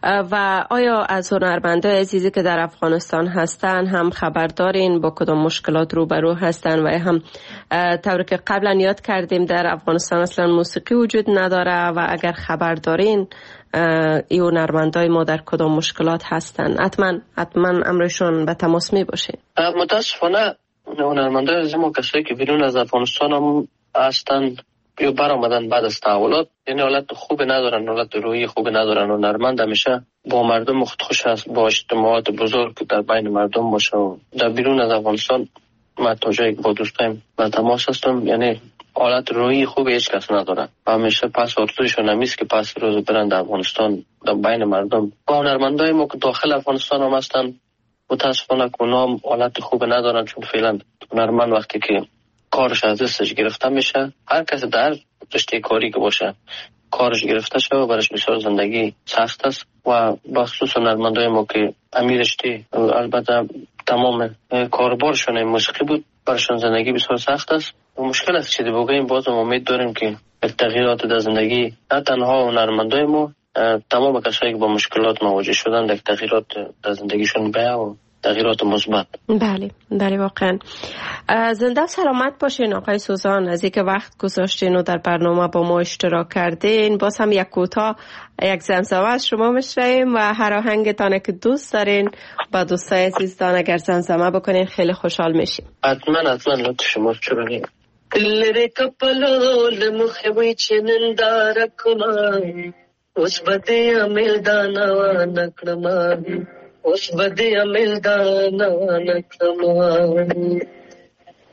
و آیا از هنرمندای عزیزی که در افغانستان هستن هم خبر دارین با کدام مشکلات روبرو هستن و هم طوری که قبلا یاد کردیم در افغانستان اصلا موسیقی وجود نداره و اگر خبر دارین ای هنرمندای ما در کدام مشکلات هستن حتما امرشون به تماس می باشین.
متاسفانه هنرمندای عزیز ما کسایی که بیرون از افغانستان هم هستن یا برآمدن بعد از تحولات یعنی حالت خوب ندارن حالت روحی خوب ندارن و هنرمند همیشه با مردم خوش است با اجتماعات بزرگ در بین مردم باشه و در بیرون از افغانستان من تا جایی با دوستایم به تماس هستم یعنی حالت روحی خوب هیچ کس ندارن و همیشه پس آرزوشون همیست که پس روز برن در افغانستان در بین مردم با هنرمندای ما که داخل افغانستان هم هستن متاسفانه اونها حالت خوب ندارن چون فعلا هنرمند وقتی که کارش از دستش گرفته میشه هر کس در رشته کاری که باشه کارش گرفته شده و برش بسیار زندگی سخت است و بخصوص هنرمندای ما که امیر رشته البته تمام کاربارشون موسیقی بود برشون زندگی بسیار سخت است و مشکل است چیزی بگیم باز امید داریم که تغییرات در زندگی نه تنها هنرمندای ما تمام کسایی که با مشکلات مواجه شدن در تغییرات در زندگیشون بیاد و تغییرات مثبت.
بله واقعا زنده سلامت باشین آقای سوزان از اینکه وقت گذاشتین و در برنامه با ما اشتراک کردین. باز هم یک کوتاه یک زمزمه از شما میشنویم و هر آهنگتان که دوست دارین با دوستای عزیزتان اگر زمزمه بکنین خیلی خوشحال میشیم.
حتما لطف شما چرونی لره کپلو لمخوی چنندار کمان اوس بده عمل دانا نکړم اوس بده عمل دانا نکړم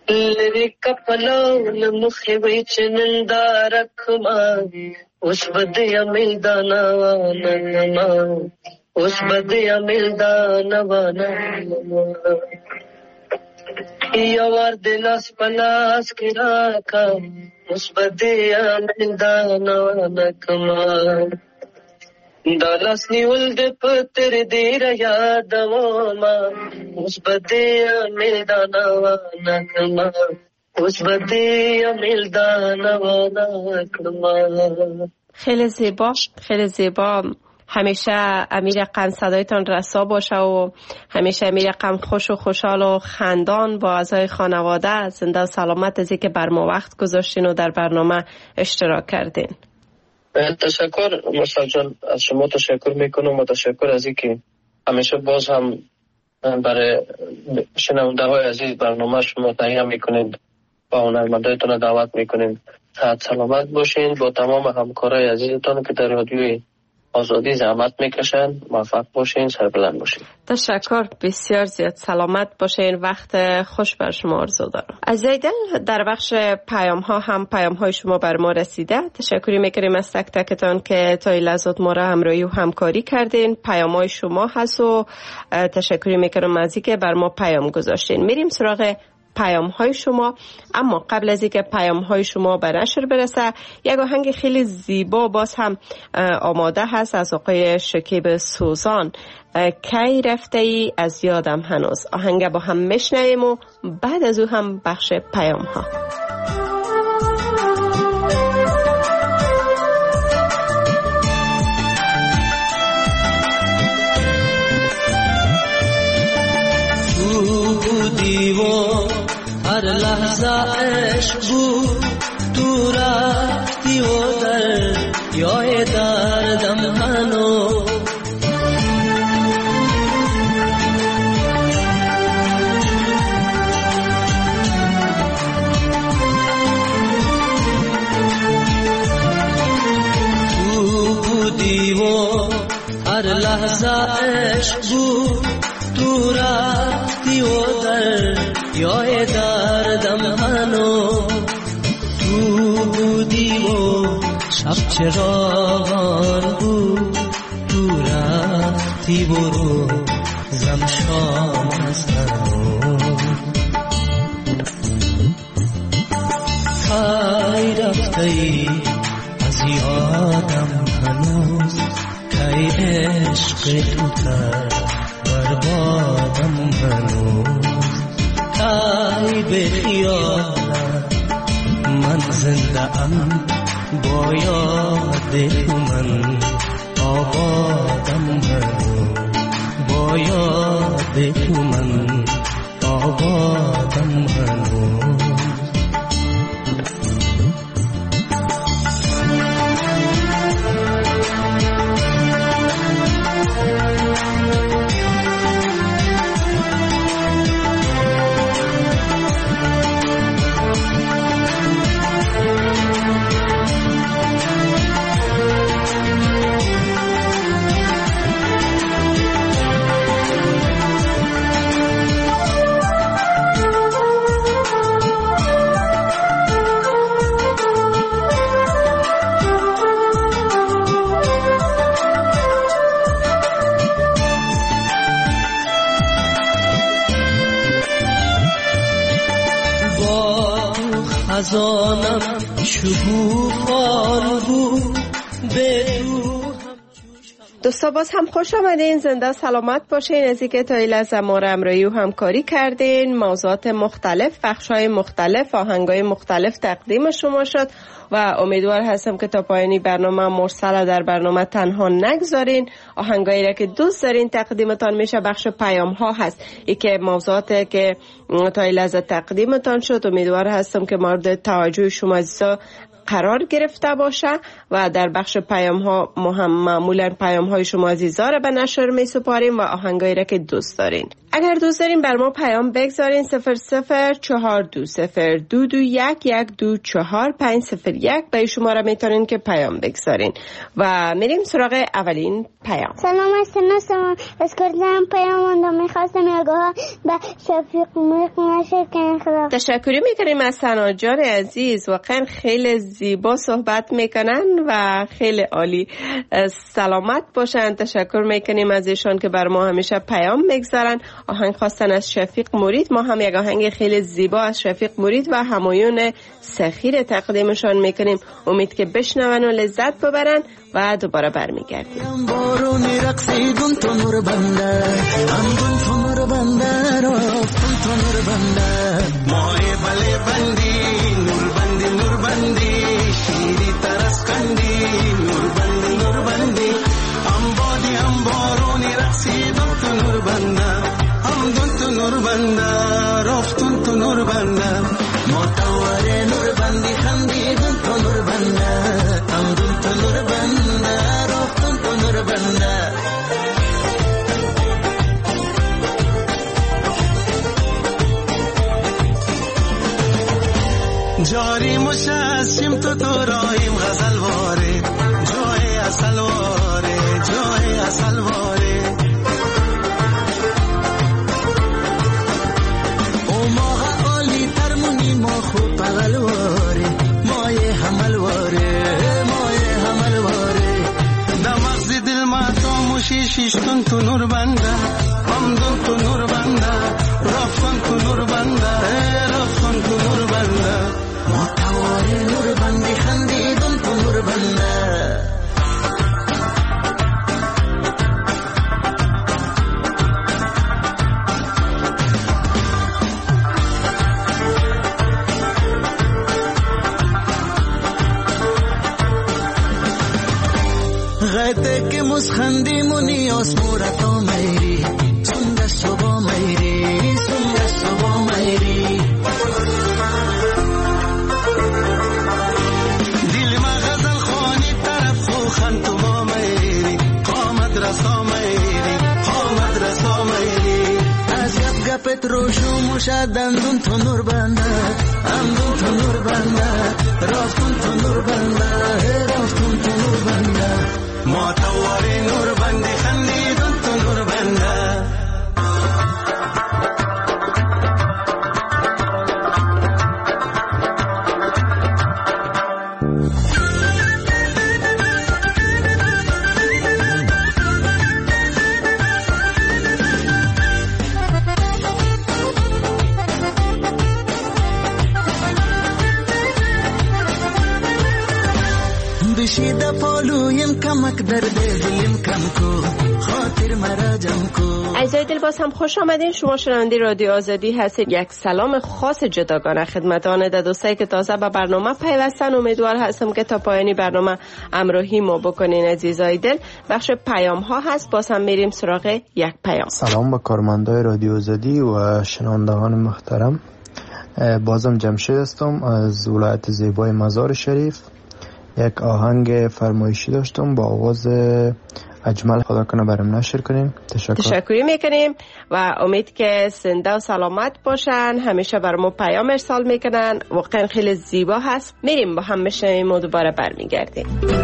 لری کپلو مخی وی چنندا رکھما اس بدیا ملدا نوانا اس بدیا ملدا نوانا یوار دلاس پلاس کرا کا اس بدیا ملدا نوانا کما دالاس نیول د پتر دیر یاد وما اس بدیا ملدا نوانا کما اس بدیا ملدا نوانا کما.
خیلی زیبا، خیلی زیبا. همیشه امیر قم صدایتان رسا باشه و همیشه امیر قم خوش و خوشحال و خندان با اعضای خانواده، زنده و سلامت از اینکه بر ما وقت گذاشتین و در برنامه اشتراک کردین.
تشکر مصطفی جان، از شما تشکر میکنم و تشکر از اینکه همیشه باز هم برای شنونده های عزیز برنامه شما تهیه میکنید و هنرمندایتان دعوت میکنید. صحت سلامت باشین. با تمام همکارای عزیزتان که در رادیوی آزادی زحمت میکشن موفق باشین، سربلند باشین.
تشکر، بسیار زیاد سلامت باشین. وقت خوش بر شما آرزو دارم. عزیزای دل، در بخش پیام ها هم پیام های شما بر ما رسیده. تشکری میکنیم از تک تکتان که تا این لحظات ما را همراهی و همکاری کردین. پیام های شما هست و تشکری میکنم از اینکه بر ما پیام گذاشتین. میریم سراغ پیام های شما، اما قبل از اینکه پیام های شما به نشر برسه یک آهنگ خیلی زیبا باز هم آماده هست از آقای شکیب سوزان. کی رفته ای از یادم هنوز. آهنگ با هم میشنویم و بعد از او هم بخش پیام ها.
هر لحظه عشق بود تو رفتی و در یای دردم هنو تو بودی و هر لحظه عشق بود تو رفتی و در یای دردم هنو تو بودی و شب چراغان بود تو رفتی برو زم شام از هنو کی رفته ای از یادم هنوز کی عشق تو کرد بربادم هنوز ای به خیالت من زنده ام با یاد تو من آبادم هنو با یاد تو من آبادم هنو خزانم شکوفان بود به
دوستا باز هم خوش آمدین، زنده سلامت باشین. از اینکه تا این لحظه ما را همراهی و همکاری کردین. موضوعات مختلف، بخش‌های مختلف، آهنگ‌های مختلف تقدیم شما شد و امیدوار هستم که تا پایانی برنامه مرسل در برنامه تنها نگذارین. آهنگایی را که دوست دارین تقدیمتان میشه. بخش پیام ها هست، ای که موضوعاتی که تا این لحظه تقدیمتان شد امیدوار هستم که مورد توجه شما عزیزا قرار گرفته باشه و در بخش پیام ها معمولا پیام های شما عزیزا را به نشر می سپاریم و آهنگایی را که دوست دارین. اگر دوست دارین بر ما پیام بگذارین 00420221124 501 به شماره میتونین که پیام بگذارین و میریم سراغ اولین پیام.
سلام هستم از کردم پیام اندام میخواستم آگاه به شفیق نشر کنین. خدا
تشکری میکنیم از سنا جان عزیز، واقعا خیلی زیبا صحبت میکنن و خیلی عالی. سلامت باشن. تشکر میکنیم از ایشان که بر ما همیشه پیام میگذارن. آهنگ خواستن از شفیق مرید، ما هم یک آهنگ خیلی زیبا از شفیق مرید و همایون سخیر تقدیمشان میکنیم. امید که بشنون و لذت ببرن و دوباره برمیگردیم.
بارونی رقصیدون تو نور بنده، اندون تو نور بنده، رفتون تو نور بنده، مای بله بندی، نور بندی، شیری ترس کندی، نور بندی، ام بارونی رقصیدون تو نور بنده، اندون تو نور بنده، رفتون تو نور بنده، متواره نور بندی خندیدون تو نور بنده، اندون تو نور بنده، رفتون تو نور بنده. جاری مشاسم تو رایم غزل واره، جای اصل واره، جای اصل واره، او ماغا عالی ترمونی ما خوب بغل واره، مای حمل واره، مای حمل واره، دا مغز دل ما تو مشی شیشتون تو نور بنده، همدون تو نور بنده، رفتن تو نور بنده، رفتن تو نور بنده، متواری نور بندی خندیدون تو نور بنده. غیته که مسخندی منی اسمورتا میری، سنده صبح میری، سنده صبح میری، دل ما غزل خانی طرف خوخن تو ما میری، قامت رسا میری، قامت رسا میری، از گپ گپت روشو مشدندون تو نور بنده، اندون تو نور بنده، رفتون تو نور بنده، رفتون تو نور بنده، ما تواری نور بندی خندیدون تو نور بنده. بشیده پالویم کمک درد دلیم کم کو، خاطر مرا جمع کو.
عزیزای دل باز هم خوش آمدین. شما شنونده رادیو آزادی هستید. یک سلام خاص جداگانه خدمت آن دوستایی که تازه به برنامه پیوستن. امیدوار هستم که تا پایانی برنامه همراهی ما بکنین. عزیزای دل بخش پیام ها هست، باز هم میریم سراغ یک پیام.
سلام به کارمندای رادیو آزادی و شنوندگان محترم. بازم جمشید هستم از ولایت زیبای مزار شریف. یک آهنگ فرمایشی داشتم با آواز اجمل، خدا کنه برام نشر کنین.
تشکری میکنیم و امید که زنده و سلامت باشن. همیشه برام پیام ارسال میکنن، واقعا خیلی زیبا هست. میریم با هم بشنویم و دوباره برمیگردیم.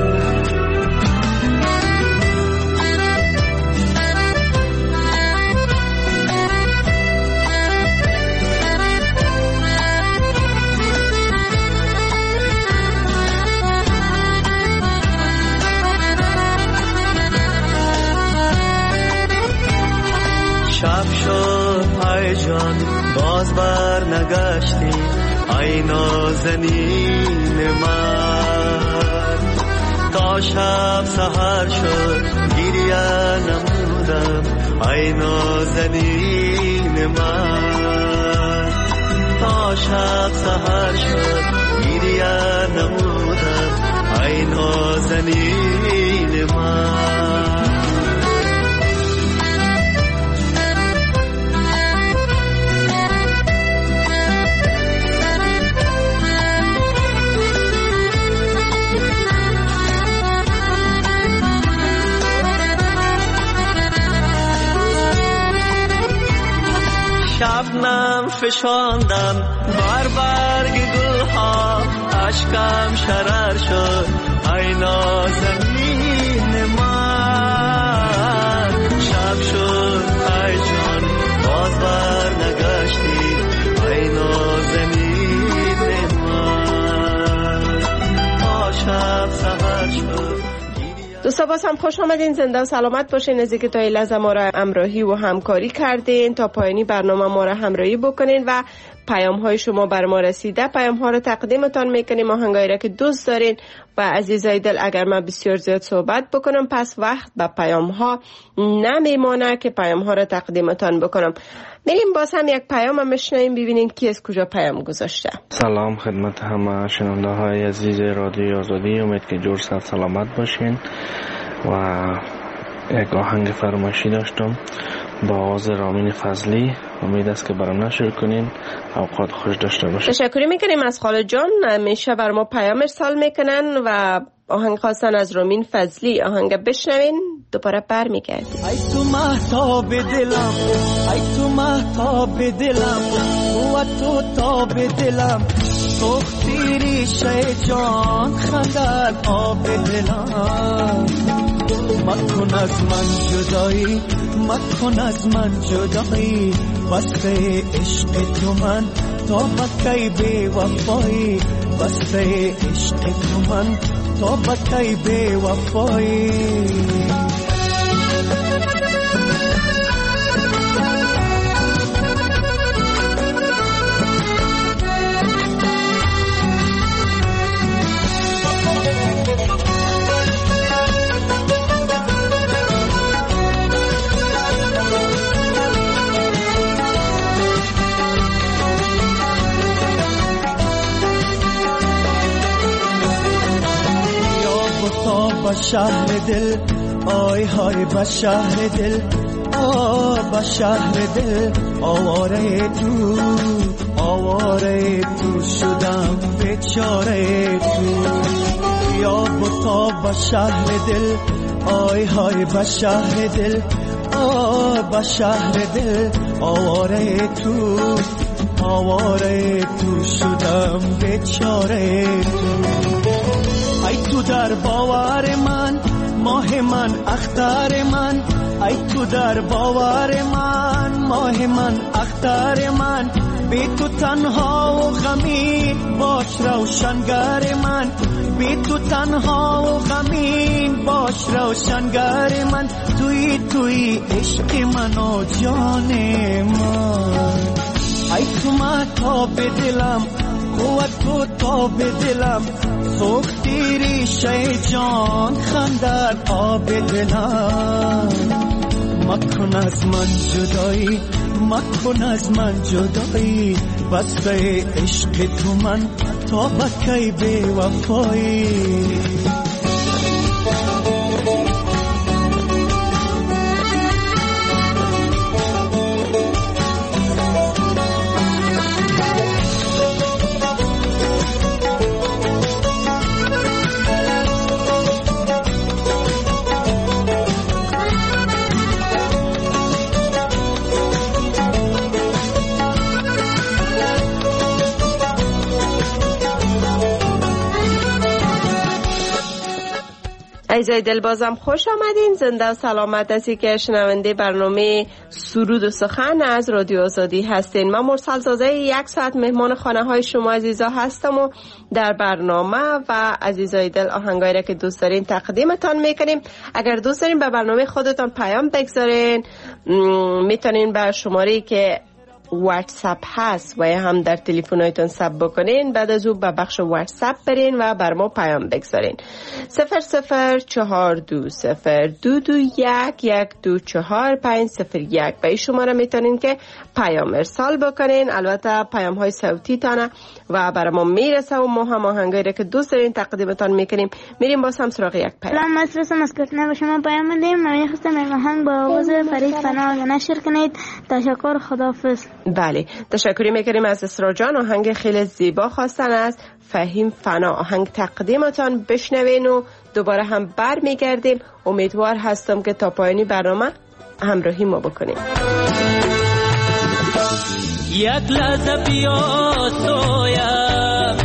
شب شد ای جان باز بر نگشتی، ای نازنین من، تا شب سحر شد گریه نمودم، ای نازنین من، تا شب سحر شد گریه نمودم، ای نازنین من.
فشاندم بر برگ گلها اشکم شرر شد ای نازنین من شب شد ای جان باز بر نگشتی ای نازنین من شب سحر شد.
دوستا باز هم خوش آمدین، زنده و سلامت باشین. از اینکه تا این لحظه ما را همراهی و همکاری کردین، تا پایانی برنامه ما را همراهی بکنین و پیام های شما بر ما رسیده، پیام ها را تقدیمتان میکنیم، آهنگایی را که دوست دارین. و عزیزای دل اگر من بسیار زیاد صحبت بکنم پس وقت به پیام ها نمیمانه که پیام ها را تقدیمتان بکنم. میریم باز هم یک پیام هم بشنویم ببینیم کی از کجا پیام گذاشته.
سلام خدمت همه شنونده های عزیز رادیو آزادی، امید که جور صحت سلامت باشین. و یک آهنگ فرمایشی داشتم با آواز رامین فضلی، امید است که برام نشر کنین. اوقات خوش داشته باشین.
تشکر میکنیم از خاله جان، همیشه بر ما پیام ارسال میکنن و آهنگ خواستن از رامین فضلی. آهنگ بشنوین دوباره برمیگردیم.
ای تو مهتاب دلم، ای تو مهتاب دلم، و تو تاب دلم، سوختی ریشه جان خندد آب دلم. مکن از من جدایی، مکن از من جدایی، واسه عشق تو من تا بکی بی وفایی، واسه عشق تو من تا بکی بی وفایی. با شهر دل آی های با شهر دل با شهر دل آواره تو شدم بیچاره تو. یا بتا با شهر دل آی های با شهر دل با شهر دل آواره تو شدم بیچاره تو. ای تو در باور من ماه من اختر من، ای تو در باور من ماه من اختر من، بی تو تنها و غمین باش روشنگر من، بی تو تنها و غمین باش روشنگر من. توی عشق من و جان من، ای تو مهتاب دلم، قوت تو تاب دلم، سوختی ریشه جان خندد آب دلم. مکن از من جدایی، مکن از من جدایی، واسه عشق تو من تا بکی بی وفایی.
عزیزای دل بازم خوش آمدین، زنده و سلامت هستی که شنونده برنامه سرود و سخن از رادیو آزادی هستین. من مرسل زاده 1 ساعت مهمان خانه های شما عزیزا هستم و در برنامه و عزیزای دل آهنگایی را که دوست دارین تقدیمتان میکنیم. اگر دوست دارین به برنامه خودتان پیام بگذارین میتونین به شماره که واتساپ هست و یا هم در تلفن‌هایتون ثبت بکنین، بعد از اون به بخش واتساپ برین و بر ما پیام بگذارین. 00422221124501 به این شماره میتونین که پیام ارسال بکنین. البته پیام های صوتی تانه و برای ما میرسه و ما هم آهنگایی را که دوست دارین تقدیمتان میکنیم. میریم باز هم سراغ یک پیام.
سلام، مسئول مسکوتنه به شما پیام میدیم. من خواستم این آهنگ با آواز فرید فنا نشر کنید. تشکر، خداحافظ.
بله، تشکری میکنیم از اسرا جان. آهنگ خیلی زیبا خواستن از فهیم فنا. آهنگ تقدیمتان بشنوین و دوباره هم بر میگردیم. امیدوار هستم که تا پایانی برنامه همراهی ما بکنیم.
یک لحظه بیا سویم،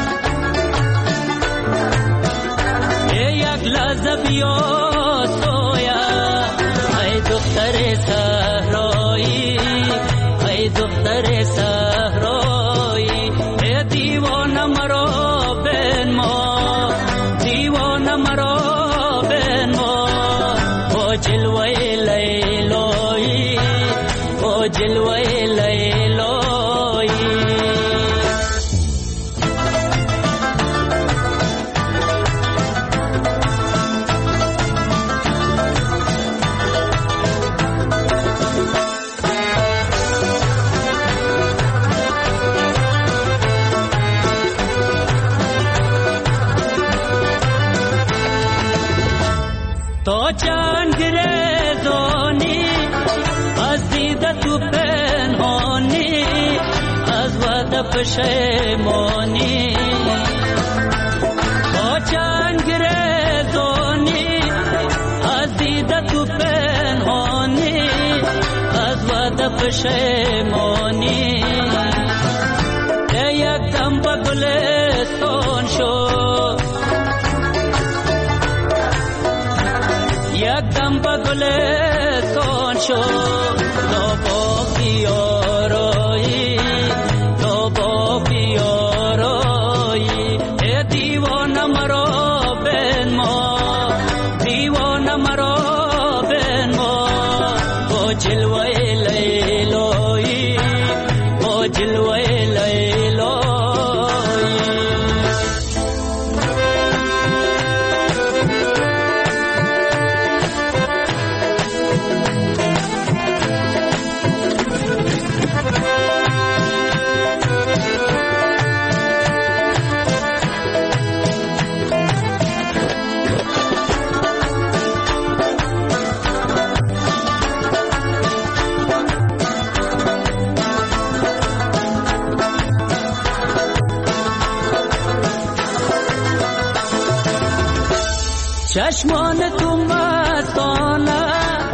یک لحظه بیا سویم. ای دختر صحرایی، ای دختر صحرایی، ای دیوانه مرا بنما، دیوانه مرا بنما. او جلوه لیلایی، او جلوه لیلایی. تو چند گریزانی از دیده تو پنهانی، از وعده پشیمانی. تو چند گریزانی از دیده تو پنهانی، از وعده پشیمانی. یک دم به گلستان شو، یک دم به گلستان شو. تو با پیارایی، تو با پیارایی، ای دیوانه مرا بنما، دیوانه مرا بنما. با جلوه لیلایی، با جلوه لیلایی. چشمان تو مستانه.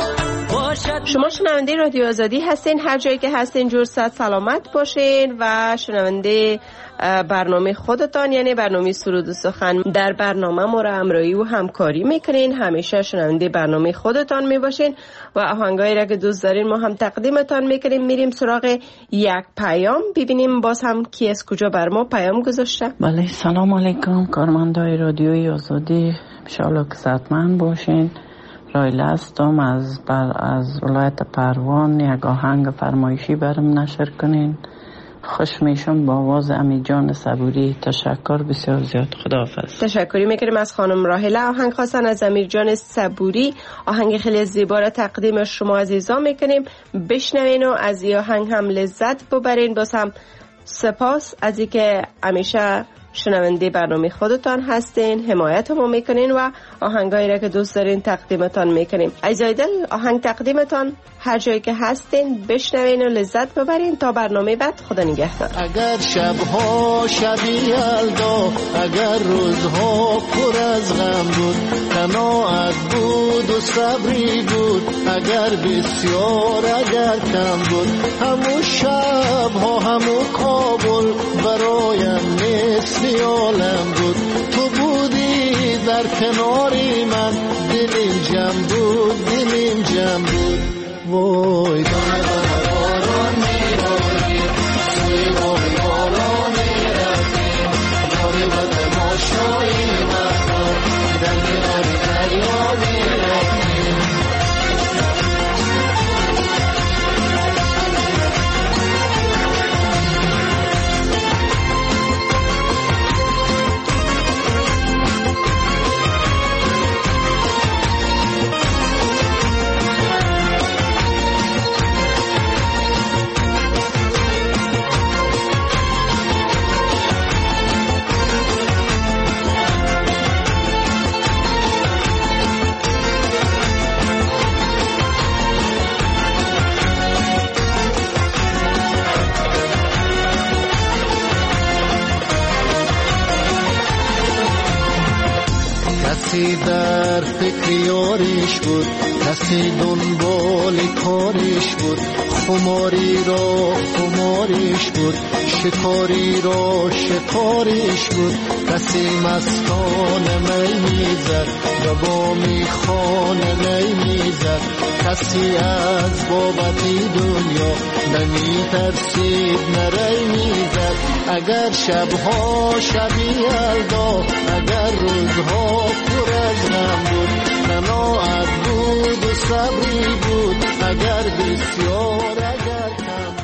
شما شنونده رادیو آزادی هستین، هر جایی که هستین جور صحت سلامت باشین و شنونده برنامه خودتان، یعنی برنامه سرود و سخن. در برنامه ما را همراهی و همکاری میکنین، همیشه شنونده برنامه خودتان میباشین و آهنگایی را که دوست دارین ما هم تقدیمتان میکنیم. میریم سراغ یک پیام، ببینیم باز هم کی از کجا بر ما پیام گذاشته.
بله، سلام علیکم کارمندای رادیوی آزادی، انشاءالله که صحتمند باشین. رایله هستم از ولایت پروان. یک آهنگ فرمایشی برام نشر کنین. خوش میشم با آواز امی جان صبوری. تشکر بسیار زیاد. خداحافظ.
تشکری میکنیم از خانم راهله. آهنگ خواستن از امیر جان صبوری، آهنگ خیلی زیبا را تقدیم شما عزیزان میکنیم. بشنوین و از این آهنگ هم لذت ببرین. باز هم سپاس از اینکه همیشه شنونده برنامه خودتان هستین، حمایت ما میکنین و آهنگایی را که دوست دارین تقدیمتان میکنیم. عزیزای دل، آهنگ تقدیمتان هر جایی که هستین بشنوین و لذت ببرین. تا برنامه بعد، خدا نگهدار.
اگر شبها شبی یلدا، اگر روزها پر از غم بود، قناعت بود و صبری بود، اگر بسیار اگر کم بود، همون شبها همون کابل برایم مثل عالم بود. تو بودی در کناری من، دلیم جمع بود، دلیم جمع بود. وای دانه باران میباری، توی باقی باران میرفتیم، یاری و تماشایی مختار، در کنار دریا میرفتیم. کسی در فکر یارش بود، کسی دنبال کارش بود، خماری را خماریش بود، شکاری را شکاریش بود. کسی مستانه می میزد و با میخانه می میزد. کسی از بابتی دنیا نمی ترسید نری میزد. اگر شبها شبی یلدا، اگر روزها پر از غم بود، قناعت بود و صبری بود. اگر بسیار اگر کم